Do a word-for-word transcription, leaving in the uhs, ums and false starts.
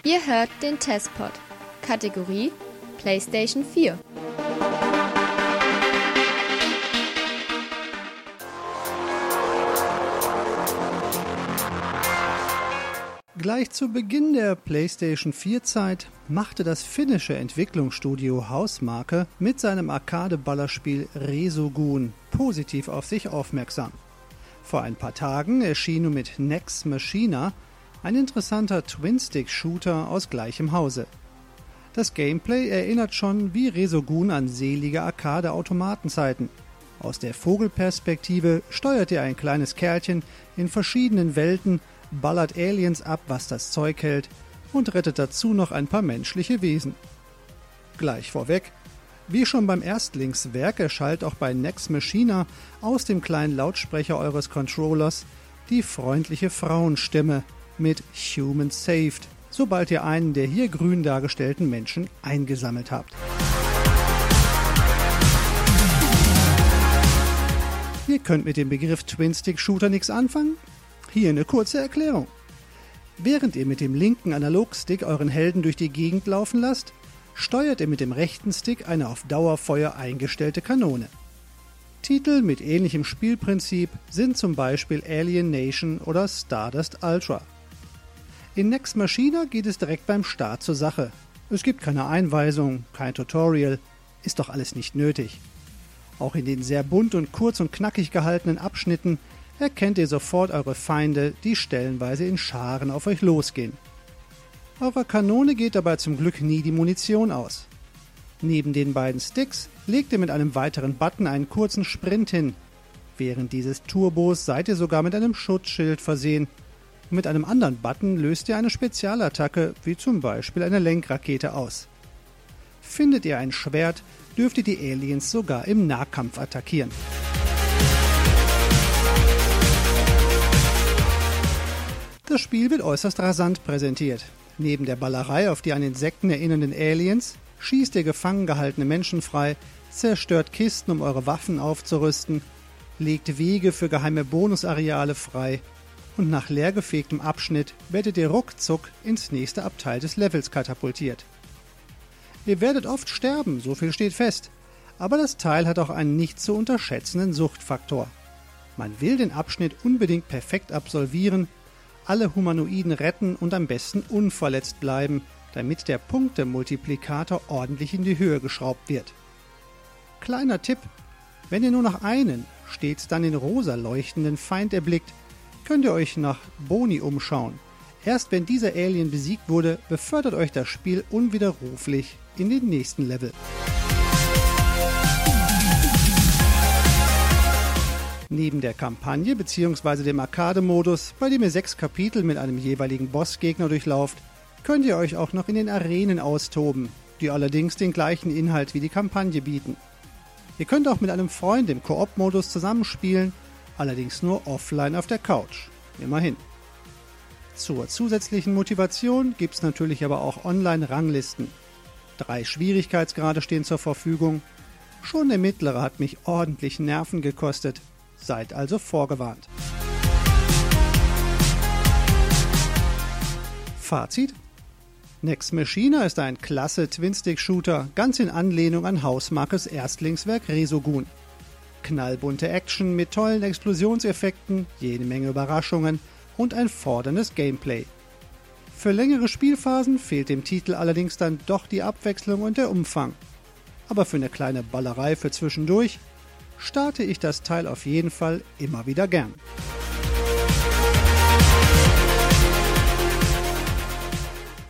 Ihr hört den Testpod. Kategorie PlayStation vier. Gleich zu Beginn der PlayStation vier Zeit machte das finnische Entwicklungsstudio Hausmarque mit seinem Arcade-Ballerspiel Resogun positiv auf sich aufmerksam. Vor ein paar Tagen erschien nun mit Nex Machina ein interessanter Twin-Stick-Shooter aus gleichem Hause. Das Gameplay erinnert schon wie Resogun an selige Arcade-Automatenzeiten. Aus der Vogelperspektive steuert ihr ein kleines Kerlchen in verschiedenen Welten, ballert Aliens ab, was das Zeug hält, und rettet dazu noch ein paar menschliche Wesen. Gleich vorweg, wie schon beim Erstlingswerk erschallt auch bei Nex Machina aus dem kleinen Lautsprecher eures Controllers die freundliche Frauenstimme mit Human Saved, sobald ihr einen der hier grün dargestellten Menschen eingesammelt habt. Ihr könnt mit dem Begriff Twin-Stick-Shooter nichts anfangen? Hier eine kurze Erklärung. Während ihr mit dem linken Analogstick euren Helden durch die Gegend laufen lasst, steuert ihr mit dem rechten Stick eine auf Dauerfeuer eingestellte Kanone. Titel mit ähnlichem Spielprinzip sind zum Beispiel Alien Nation oder Stardust Ultra. In Nex Machina geht es direkt beim Start zur Sache. Es gibt keine Einweisung, kein Tutorial, ist doch alles nicht nötig. Auch in den sehr bunt und kurz und knackig gehaltenen Abschnitten erkennt ihr sofort eure Feinde, die stellenweise in Scharen auf euch losgehen. Eurer Kanone geht dabei zum Glück nie die Munition aus. Neben den beiden Sticks legt ihr mit einem weiteren Button einen kurzen Sprint hin. Während dieses Turbos seid ihr sogar mit einem Schutzschild versehen. Und mit einem anderen Button löst ihr eine Spezialattacke, wie zum Beispiel eine Lenkrakete, aus. Findet ihr ein Schwert, dürft ihr die Aliens sogar im Nahkampf attackieren. Das Spiel wird äußerst rasant präsentiert. Neben der Ballerei auf die an Insekten erinnernden Aliens schießt ihr gefangen gehaltene Menschen frei, zerstört Kisten, um eure Waffen aufzurüsten, legt Wege für geheime Bonusareale frei und nach leergefegtem Abschnitt werdet ihr ruckzuck ins nächste Abteil des Levels katapultiert. Ihr werdet oft sterben, so viel steht fest, aber das Teil hat auch einen nicht zu unterschätzenden Suchtfaktor. Man will den Abschnitt unbedingt perfekt absolvieren, alle Humanoiden retten und am besten unverletzt bleiben, damit der Punktemultiplikator ordentlich in die Höhe geschraubt wird. Kleiner Tipp: Wenn ihr nur noch einen, stets dann in rosa leuchtenden Feind erblickt, könnt ihr euch nach Boni umschauen. Erst wenn dieser Alien besiegt wurde, befördert euch das Spiel unwiderruflich in den nächsten Level. Neben der Kampagne bzw. dem Arcade-Modus, bei dem ihr sechs Kapitel mit einem jeweiligen Bossgegner durchlauft, könnt ihr euch auch noch in den Arenen austoben, die allerdings den gleichen Inhalt wie die Kampagne bieten. Ihr könnt auch mit einem Freund im Koop-Modus zusammenspielen, allerdings nur offline auf der Couch. Immerhin. Zur zusätzlichen Motivation gibt es natürlich aber auch Online-Ranglisten. Drei Schwierigkeitsgrade stehen zur Verfügung. Schon der mittlere hat mich ordentlich Nerven gekostet. Seid also vorgewarnt. Fazit: Nex Machina ist ein klasse Twin-Stick-Shooter, ganz in Anlehnung an Hausmarques Erstlingswerk Resogun. Knallbunte Action mit tollen Explosionseffekten, jede Menge Überraschungen und ein forderndes Gameplay. Für längere Spielphasen fehlt dem Titel allerdings dann doch die Abwechslung und der Umfang. Aber für eine kleine Ballerei für zwischendurch starte ich das Teil auf jeden Fall immer wieder gern.